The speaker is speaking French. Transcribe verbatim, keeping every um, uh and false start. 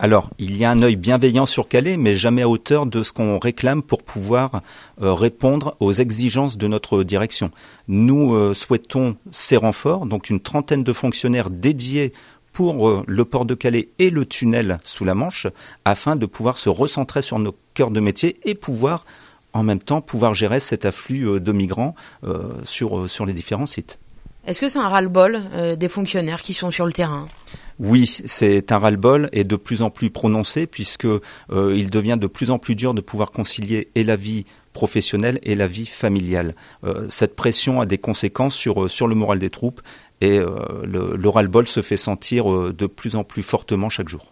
Alors, il y a un œil bienveillant sur Calais, mais jamais à hauteur de ce qu'on réclame pour pouvoir euh, répondre aux exigences de notre direction. Nous euh, souhaitons ces renforts, donc une trentaine de fonctionnaires dédiés pour euh, le port de Calais et le tunnel sous la Manche, afin de pouvoir se recentrer sur nos cœurs de métier et pouvoir, en même temps, pouvoir gérer cet afflux euh, de migrants euh, sur, euh, sur les différents sites. Est-ce que c'est un ras-le-bol euh, des fonctionnaires qui sont sur le terrain ? Oui, c'est un ras-le-bol et de plus en plus prononcé puisque euh, il devient de plus en plus dur de pouvoir concilier et la vie professionnelle et la vie familiale. Euh, cette pression a des conséquences sur, sur le moral des troupes et euh, le, le ras-le-bol se fait sentir euh, de plus en plus fortement chaque jour.